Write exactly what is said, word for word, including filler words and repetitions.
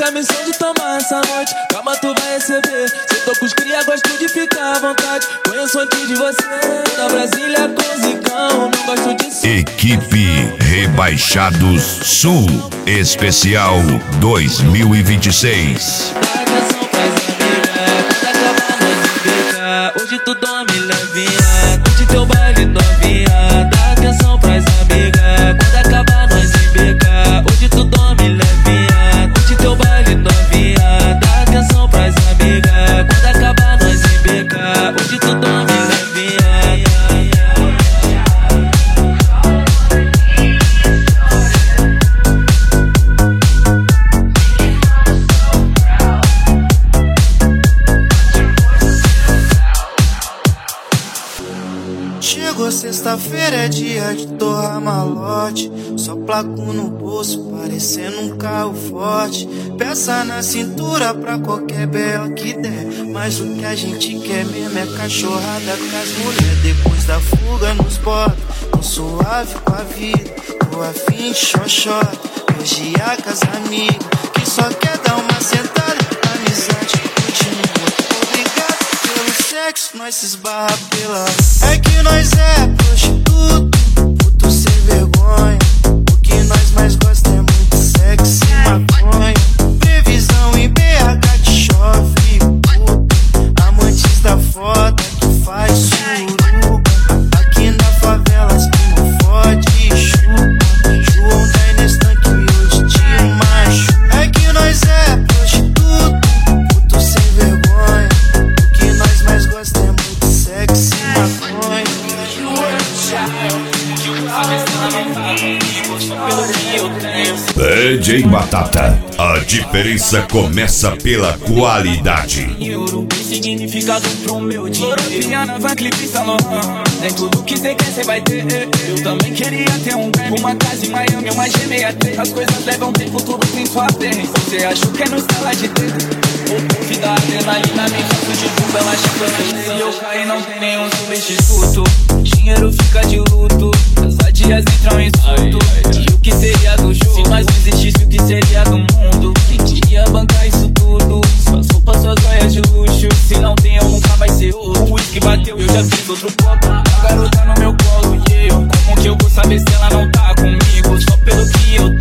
a missão de tomar essa noite. Calma, tu vai receber. Se eu tô com os cria, gosto de ficar à vontade. Conheço antes de você. Da Brasília com Zicão, não gosto disso. Equipe Rebaixados Sul Especial dois mil e vinte e seis. Dá atenção pras amigas, quando acabar nós embeca. Hoje tu dorme levinha, curte teu baile novinha. Dá atenção pras amigas, quando acabar nós embeca. Hoje tu dorme levinha, curte teu baile novinha. Dá atenção pras amigas, quando acabar nós embeca. Hoje tu dorme levinha. Chegou sexta-feira, é dia de torrar malote. Só placo no bolso, parecendo um carro forte. Peça na cintura pra qualquer B O que der. Mas o que a gente quer mesmo é cachorrada com as mulheres. Depois da fuga nos bota, tô suave com a vida. Tô afim de xoxota, elogiar com as amigas. Que só quer dar uma sentada, amizade continua. Obrigado pelo sexo, nós se esbarra pela. É que nós é prostituto, puto sem vergonha. O que nós mais gosta é muito sexo e maconha. Previsão em B H que chove, puta. Amantes da foda que faz suruba. Aqui na favela as que não fode e chupa. João da Inestanque hoje te machuca. É que nós é prostituto, puto sem vergonha. O que nós mais gosta é muito sexo e maconha. D J Batata, a diferença começa pela qualidade. Euro, significado pro meu dinheiro. Piana, Van Cleef, Salon. Nem tudo que cê quer cê vai ter. Eu também queria ter um Grammy, uma casa em Miami, uma G sessenta e três. As coisas levam tempo, tudo tem sua vez. Você acha que é no sala de dedo? O vida adrenalina, nem faço de bunda, ela chama. Se eu cair não tem nenhum substituto. Dinheiro fica de luto, as vadias entram em surto. E o que seria do show? Se nós não existisse, o que seria do mundo? Quem iria bancar isso tudo? Suas roupas, suas joias de luxo. Se não tem, eu nunca vai ser outro. O uísque bateu, eu já fiz outro copo. A garota no meu colo e eu, como que eu vou saber se ela não tá comigo? Só pelo que eu